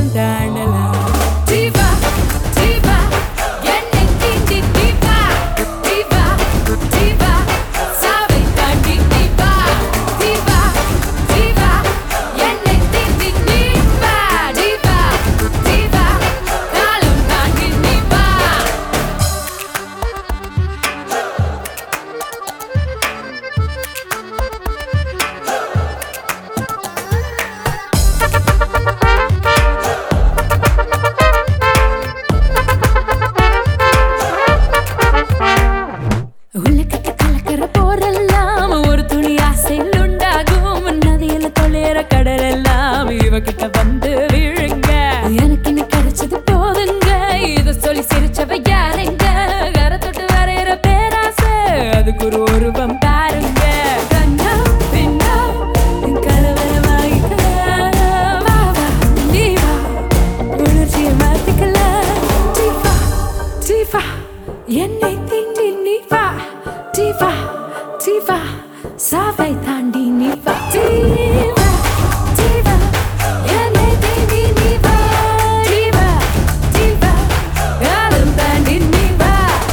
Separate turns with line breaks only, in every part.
காலம் தாண்டலாம். ஜீவா ஜீவா என்னை தீண்டி தீவா ஜீவா ஜீவா சாவை தாண்டி தீவா ஜீவா ஜீவா என்னை தீண்டி தீவா ஜீவா ஜீவா காலம் தாண்டி தீவா. உலகத்தை கலக்கிற போரெல்லாம் ஒரு துளி ஆசையில் உண்டாகும். நதியில தொலைற கடலெல்லாம் இவகிட்ட வந்து விழுங்க. எனக்கு இன்னும் கிடைச்சது போதுங்க, இத சொல்லி சிரிச்சவ யாருங்க? கரை தொட்டு வரைகிற பேராசை அதுக்கு ஒரு உருவம் பாருங்க. கண்ணா பின்னா என் கலவரமாகிக்கலாம். வா வா நீ வா உணர்ச்சியை மாத்திக்கலாம். ஜீவா ஜீவா என்னை தீண்டி நீ வா ஜீவா ஜீவா சாவை தாண்டி நீ வா ஜீவா ஜீவா என்னை தீண்டி நீ வா ஜீவா ஜீவா காலம் தாண்டி நீ வா.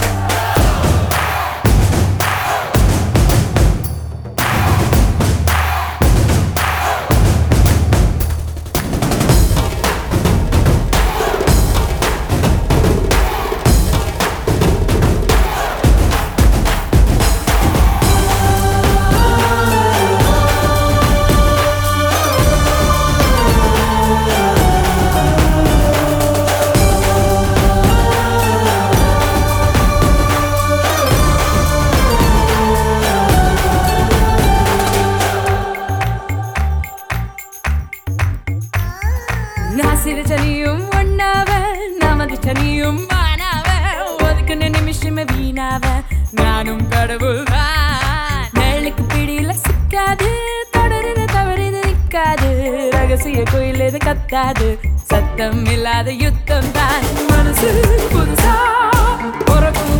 நான் சிரிச்ச நீயும் ஒன்னாவ, நான் மதிச்ச நீயும் மானாவ. ஒதுக்குன நிமிஷமே வீணாவ, நானும் கடவுள் தான். நெல்லுக்கு பிடியில சிக்காது, தொடரின தவறிது நிக்காது. ரகசிய கோயில் எது கத்தாது, சத்தம் இல்லாத யுத்தம் தான். மனசு புதுசா பிறக்கும்